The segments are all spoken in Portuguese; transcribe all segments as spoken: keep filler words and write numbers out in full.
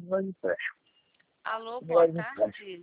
vai de empréstimo. Alô, Não boa vai de tarde.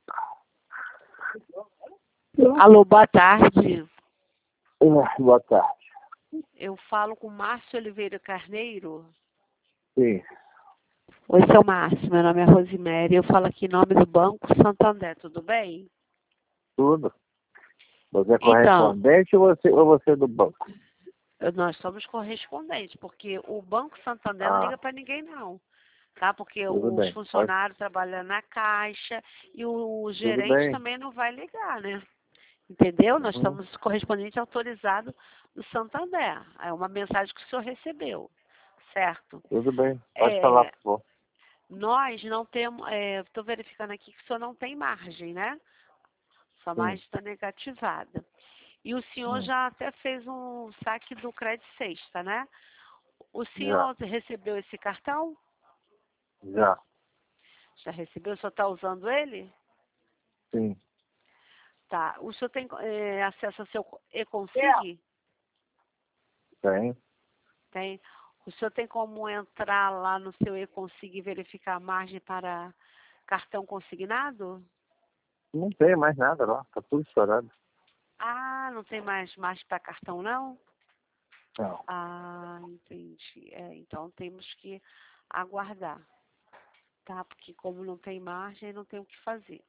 Alô, boa tarde. É, boa tarde. Eu falo com Márcio Oliveira Carneiro. Sim, Oi, seu Márcio. Meu nome é Rosemary. Eu falo aqui em nome do Banco Santander. Tudo bem? tudo. Você é Então, correspondente ou você, ou você é do banco? eu- nós somos correspondentes, porque o Banco Santander não Ah, liga para ninguém, não. Tá? Porque tudo os bem. Pode, funcionários trabalham na Caixa e o, o tudo gerente bem. também não vai ligar, né? Entendeu? Nós Uhum, estamos correspondente autorizado do Santander. É uma mensagem que o senhor recebeu, certo? tudo bem. Pode falar, É, por favor. nós não temos, estou verificando aqui que o senhor não tem margem, né? Sua Sim. margem está negativada. E o senhor Hum, já até fez um saque do Crédito Sexta, né? O já, senhor recebeu esse cartão? já. Já recebeu? O senhor está usando ele? Sim. Tá. O senhor tem eh, acesso ao seu e-consig? Tem. Tem. O senhor tem como entrar lá no seu e-consig e verificar a margem para cartão consignado? Não tem mais nada lá. Tá tudo estourado. Ah, não tem mais margem para cartão, não? Não. Ah, entendi. É, então temos que aguardar, tá? Porque como não tem margem, não tem o que fazer.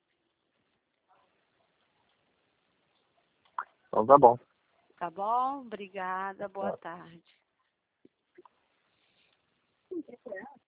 Então tá bom. Tá bom? Obrigada. Boa Tá. tarde.